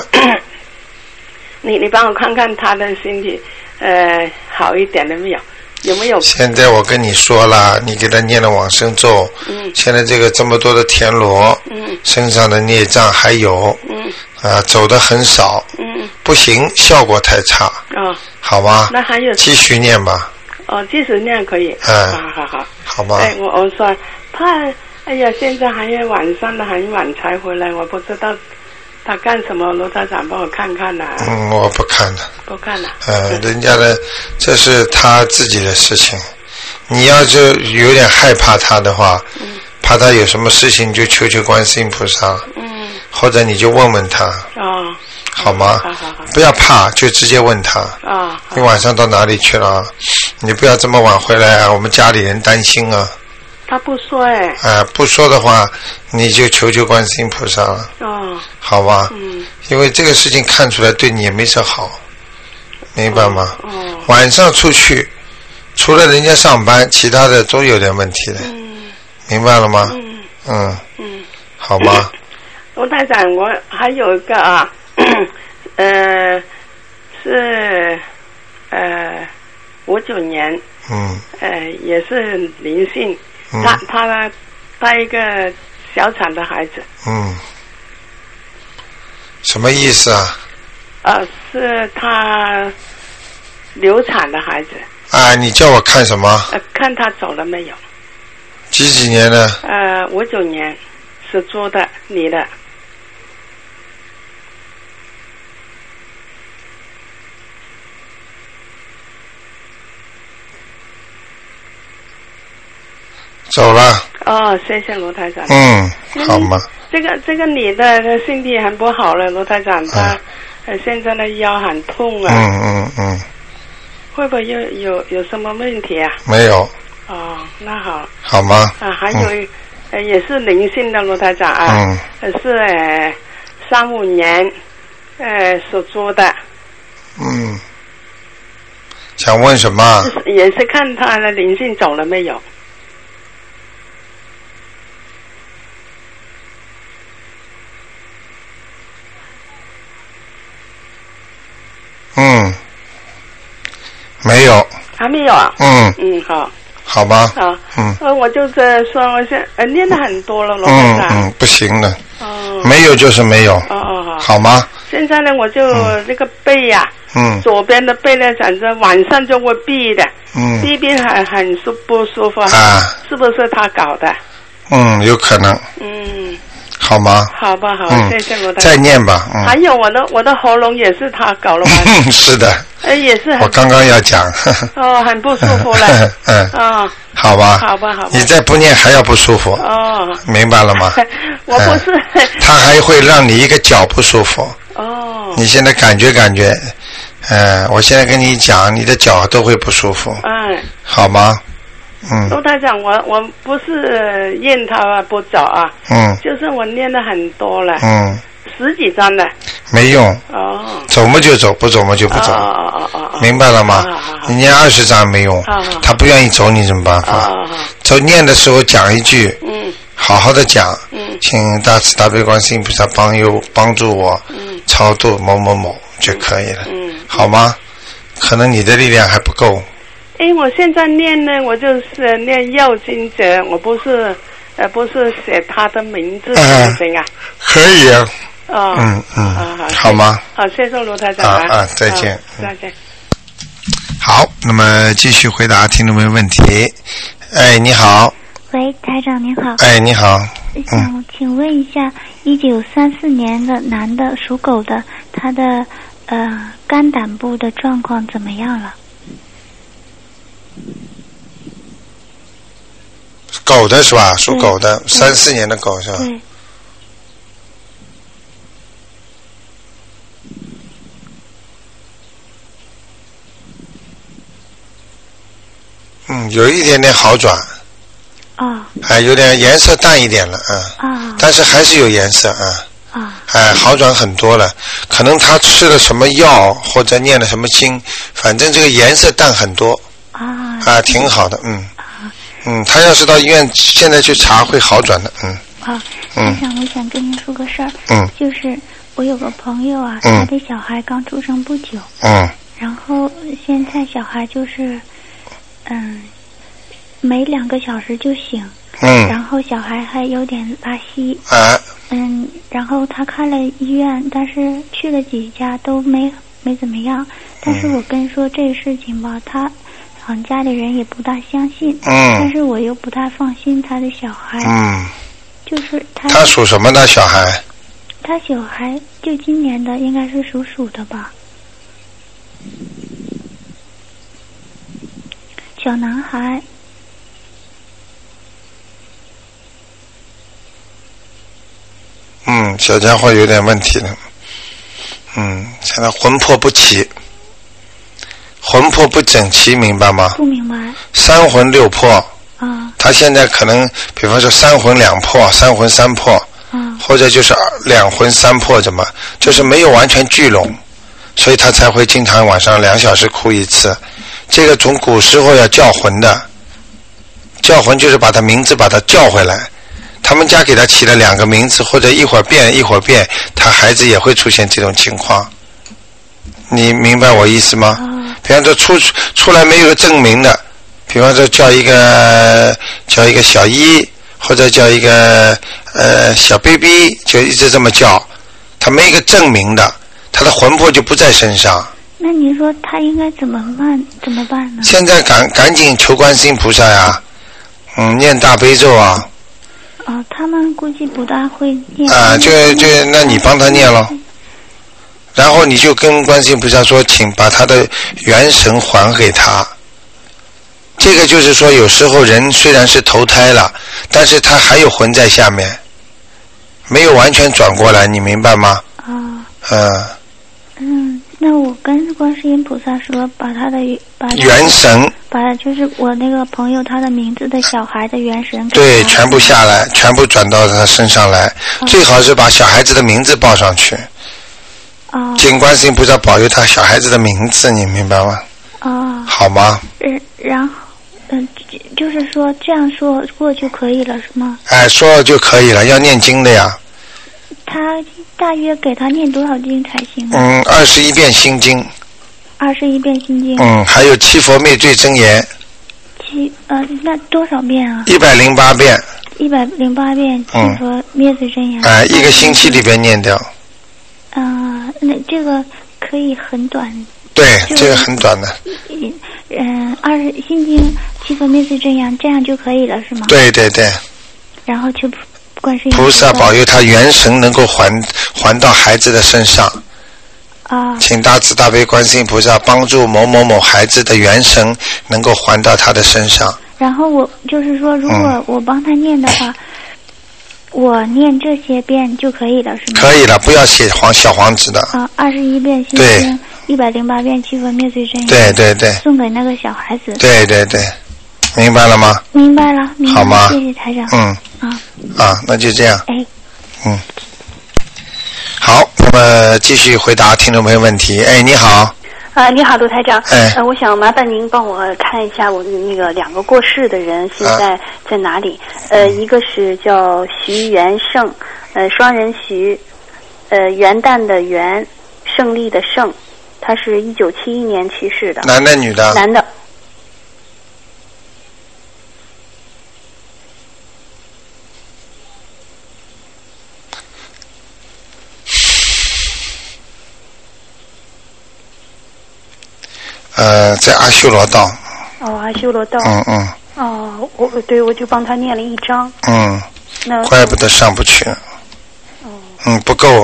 你帮我看看他的身体，好一点了没有？有没有？ 现在我跟你说了，你给他念了往生咒。现在这么多的田螺。身上的孽障还有。走得很少。不行，效果太差。好吧。 那还有。 继续念吧。 继续念可以。好。 好吧。 我说他，现在还有晚上的很晚才回来，我不知道。他干什么？罗台长帮我看看呐。 我不看了。 不看了。 人家的这是他自己的事情。你要是有点害怕他的话，怕他有什么事情，就求求观世音菩萨。或者你就问问他。好吗？ 好。 不要怕，就直接问他。你晚上到哪里去了？你不要这么晚回来啊，我们家里人担心啊。 他不说不说的话，你就求求观世音菩萨了。好吧。因为这个事情看出来对你也没什么好，明白吗？晚上出去，除了人家上班，其他的都有点问题的。明白了吗？好吗？ 罗台长，我还有一个啊，是59年，也是灵性。他带一个小产的孩子。 什么意思啊？ 是他流产的孩子。 你叫我看什么？ 看他走了没有？ 几年的 ？59年，是猪的，女的。 走了。 谢谢罗台长。 好吗？ 这个女的身体很不好了，罗台长，她现在的腰很痛啊。会不会有什么问题啊？ 没有。 那好。 好吗？ 还有也是灵性的罗台长啊。是35年属猪的。 想问什么？ 也是看他的灵性走了没有？ 没有。 还没有啊？好。 好吧。 我就在说，我现在念的很多了，罗台长。 不行的。没有就是没有。好吗？ 现在呢，我就这个背呀，左边的背呢，反正晚上就会闭的，闭很不舒服。是不是他搞的？ 有可能。好吗？ 好吧，好，谢谢罗台长。 再念吧。 还有我的喉咙也是他搞了吗？ 是的。 也是。 我刚刚要讲。 很不舒服了。 好吧。 好吧。 你再不念还要不舒服。明白了吗？ 我不是。 他还会让你一个脚不舒服。你现在感觉。我现在跟你讲，你的脚都会不舒服。好吗？ 罗台长，我不是念他不走啊。就是我念的很多了。10几张了。 没用。走嘛就走，不走嘛就不走。明白了吗？你念20张没用。他不愿意走，你怎么办法？走念的时候讲一句。好好的讲。请大慈大悲观世音菩萨帮助我。超度某某某就可以了。好吗？可能你的力量还不够。 我现在念呢，我就是念要经者，我不是写他的名字行不行啊？ 可以啊。好吗？ 好，谢谢罗台长。 再见。 再见。 好，那么继续回答听众们问题。你好。 喂，台长您好。 你好。 想请问一下，1934年的男的属狗的，他的肝胆部的状况怎么样了？ 狗的是吧？属狗的，34年的狗是吧？ 对。 有一点点好转。有点颜色淡一点了，但是还是有颜色，好转很多了。可能他吃了什么药或者念了什么经，反正这个颜色淡很多。挺好的，他要是到医院现在去查会好转的， 我想跟您说个事儿，就是我有个朋友啊，他的小孩刚出生不久，然后现在小孩就是每2个小时就醒，然后小孩还有点拉稀，然后他看了医院，但是去了几家都没怎么样，但是我跟说这个事情吧，他好像家里人也不大相信，但是我又不太放心他的小孩，就是他属什么的小孩？ 他小孩就今年的，应该是属鼠的吧，小男孩。 小家伙有点问题了，现在魂魄不齐，魂魄不整齐，明白吗？ 不明白。 3魂6魄。他现在可能，比方说3魂2魄、3魂3魄，或者就是2魂3魄，怎么就是没有完全聚拢，所以他才会经常晚上2小时哭一次。这个从古时候要叫魂的，叫魂就是把他名字把他叫回来。他们家给他起了2个名字，或者一会儿变一会儿变，他孩子也会出现这种情况。你明白我意思吗？比方说出来没有个证明的，比方说叫一个小一，或者叫一个小 baby， 就一直这么叫，他没一个证明的，他的魂魄就不在身上。 那你说他应该怎么办呢？ 现在赶紧求观世音菩萨呀，念大悲咒啊。 他们估计不大会念。 那你帮他念咯，然后你就跟观世音菩萨说，请把他的元神还给他。这个就是说，有时候人虽然是投胎了，但是他还有魂在下面，没有完全转过来，你明白吗？ 那我跟观世音菩萨说，把元神， 就是我那个朋友他的名字的小孩的元神， 对，全部下来，全部转到他身上来，最好是把小孩子的名字报上去。请观世音菩萨保佑他小孩子的名字，你明白吗？好吗？ 然后就是说这样说过就可以了，是吗？ 说就可以了，要念经的呀。 他大约给他念多少经才行 ？21遍心经。 21遍心经。 还有七佛灭罪真言。 那多少遍啊 ？108遍。 108遍七佛灭罪真言。 一个星期里边念掉。 那这个可以很短。 对，这个很短的。 心经七佛灭罪真言，这样就可以了，是吗？ 对对对。 然后就观世音菩萨保佑他元神能够还到孩子的身上。请大慈大悲观世音菩萨帮助某某某孩子的元神能够还到他的身上。 然后我就是说，如果我帮他念的话，我念这些遍就可以了，是吗？ 可以了，不要写小黄纸的。 21遍心经，108遍七佛灭罪真言。 对对对。送给那个小孩子。 对对对，明白了吗？ 明白了， 好吗？ 谢谢台长。 那就这样。好，那么继续回答听众朋友问题。你好。 你好，卢台长。我想麻烦您帮我看一下我那个2个过世的人现在在哪里。一个是叫徐元胜，双人徐，元旦的元，胜利的胜，他是1971年去世的。 男的女的？ 男的。 在阿修罗道。 阿修罗道。我就帮他念了1章。 怪不得上不去。不够。 不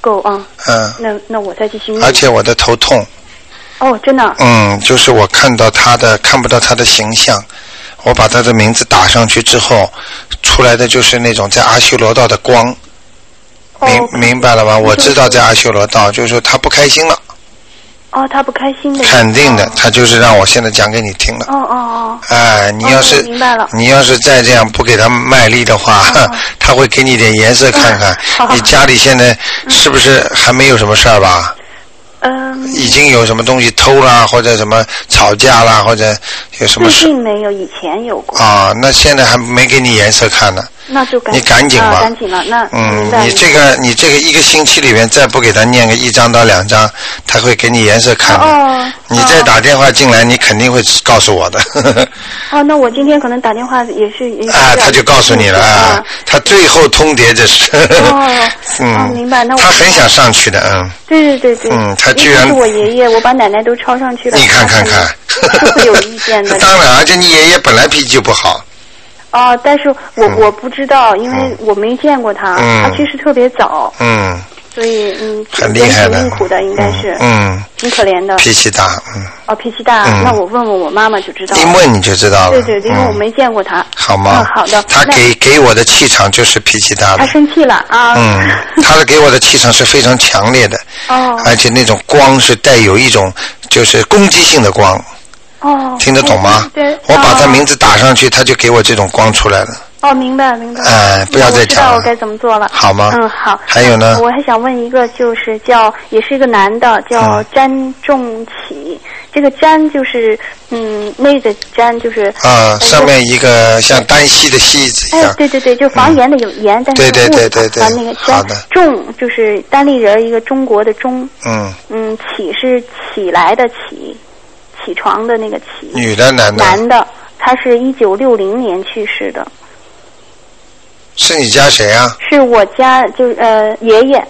够啊。那我再继续念。 而且我的头痛。 哦，真的。 就是我看不到他的形象，我把他的名字打上去之后，出来的就是那种在阿修罗道的光。明白了吗？我知道在阿修罗道，就是说他不开心了。 他不开心的。 肯定的，他就是让我现在讲给你听了。你要是明白了， 你要是再这样不给他卖力的话，他会给你点颜色看看。你家里现在是不是还没有什么事儿吧？已经有什么东西偷啦，或者什么吵架啦，或者有什么事？ 最近没有，以前有过。 那现在还没给你颜色看呢。 那就你赶紧吧。 赶紧了，那你这个一个星期里面再不给他念个1张到2张，他会给你颜色看的。你再打电话进来，你肯定会告诉我的。 那我今天可能打电话也是。 他就告诉你了他最后通牒这是。 明白。那他很想上去的， 对。 他居然是我爷爷，我把奶奶都抄上去了。 你看， 是会有意见的。 当然，而且你爷爷本来脾气就不好。 但是我不知道，因为我没见过他，他去世特别早。所以很厉害的， 挺辛苦的，应该是。挺可怜的。 脾气大。 脾气大。那我问问我妈妈就知道了。 一问你就知道了。 对，因为我没见过他。 好吗？ 好的。 他给我的气场就是脾气大的。 他生气了啊。 他给我的气场是非常强烈的。而且那种光是带有一种就是攻击性的光。听得懂吗？ 对。 我把他名字打上去，他就给我这种光出来了。 明白。 不要再讲了。 我知道我该怎么做了。 好吗？ 好。 还有呢？ 我还想问一个，就是也是一个男的，叫詹仲启。这个詹就是那个詹就是上面一个像单膝的膝字一样。 对，就房檐的有檐，但是对。 那个詹仲就是单立人一个中国的中。启是起来的起。起床的那个起。 女的男的？ 男的，他是1960年去世的。 是你家谁啊？ 是我家，就是爷爷。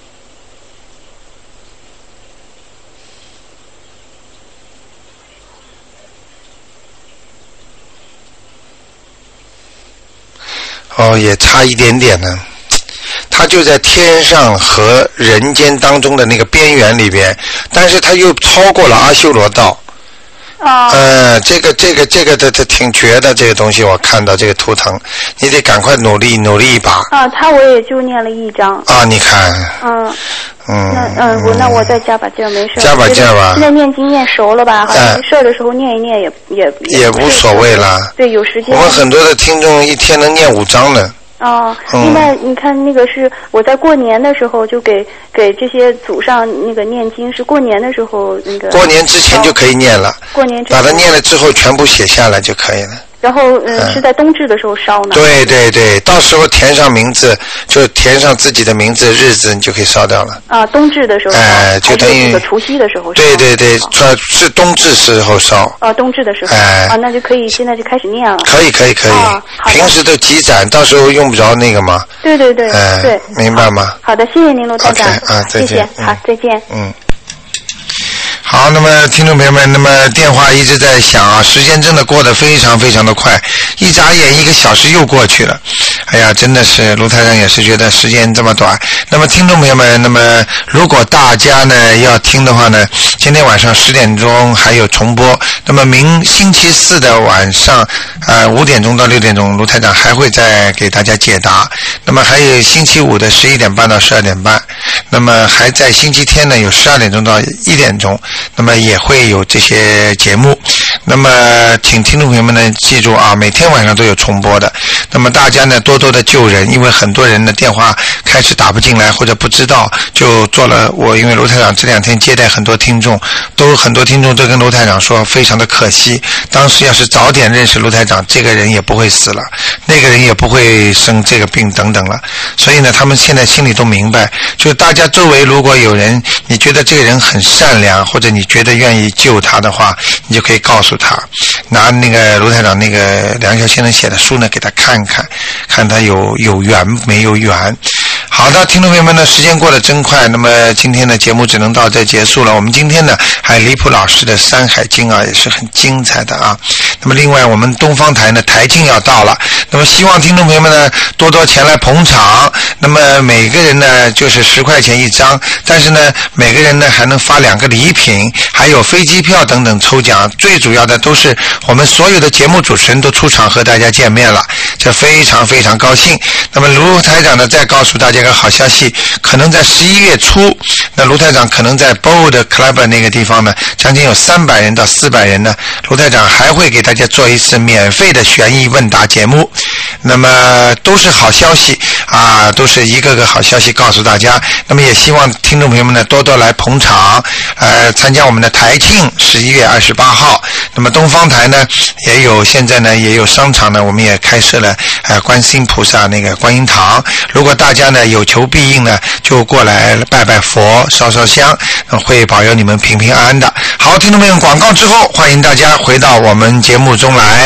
也差一点点呢。他就在天上和人间当中的那个边缘里边，但是他又超过了阿修罗道。这个挺绝的，这个东西我看到这个图腾，你得赶快努力一把。 我也就念了1张。 你看。 那我再加把劲儿，没事。 加把劲儿吧。 现在念经念熟了吧？没事的时候念一念也无所谓了。 对，有时间。 我们很多的听众一天能念5张呢。 另外你看那个是我在过年的时候就给这些祖上那个念经，是过年的时候那个。 过年之前就可以念了。 过年之前。 把它念了之后全部写下来就可以了。 然后是在冬至的时候烧呢。 对，到时候填上名字，就填上自己的名字日子，你就可以烧掉了。 冬至的时候烧。 就等于除夕的时候烧。 对，是冬至时候烧。 冬至的时候。那就可以现在就开始念了。 可以。平时都积攒，到时候用不着那个嘛。 对。 明白吗？ 好的，谢谢您，卢台长。 再见。 谢谢，好，再见。 好，那么听众朋友们，那么电话一直在响啊，时间真的过得非常非常的快，一眨眼1个小时又过去了。哎呀，真的是卢台长也是觉得时间这么短。那么听众朋友们，那么如果大家呢要听的话呢，今天晚上10点钟还有重播。那么星期4的晚上5点钟到6点钟，卢台长还会再给大家解答。那么还有星期5的11点半到12点半。那么还在星期天呢有12点钟到1点钟。那么也会有这些节目。那么请听众朋友们呢记住啊，每天晚上都有重播的。那么大家呢多多的救人，因为很多人的电话开始打不进来或者不知道，就做了因为卢台长这2天接待很多听众，很多听众都跟卢台长说非常的可惜，当时要是早点认识卢台长，这个人也不会死了，那个人也不会生这个病等等了。所以呢他们现在心里都明白，就是大家周围如果有人你觉得这个人很善良，或者你觉得愿意救他的话，你就可以告诉他，拿那个卢台长那个梁晓先生写的书呢给他看看他有缘没有缘。好的，听众朋友们呢，时间过得真快，那么今天的节目只能到这结束了。我们今天呢还离谱老师的《山海经》啊也是很精彩的啊。 那么另外我们东方台呢台庆要到了，那么希望听众朋友们呢多多前来捧场。那么每个人呢就是10块钱一张，但是呢每个人呢还能发2个礼品，还有飞机票等等抽奖。最主要的都是我们所有的节目主持人都出场和大家见面了，这非常非常高兴。那么卢台长呢再告诉大家个好消息，可能在11月初，那卢台长可能在 Bold Club 那个地方呢将近有300人到400人呢，卢台长还会给大家做一次免费的悬疑问答节目。那么都是好消息啊，都是一个个好消息告诉大家。那么也希望听众朋友们呢多多来捧场，参加我们的台庆11月28号。那么东方台呢也有，现在呢也有商场呢，我们也开设了观世音菩萨那个观音堂。如果大家呢有求必应呢，就过来拜拜佛烧烧香，会保佑你们平平安安的。好，听众朋友，广告之后欢迎大家回到我们节目中来。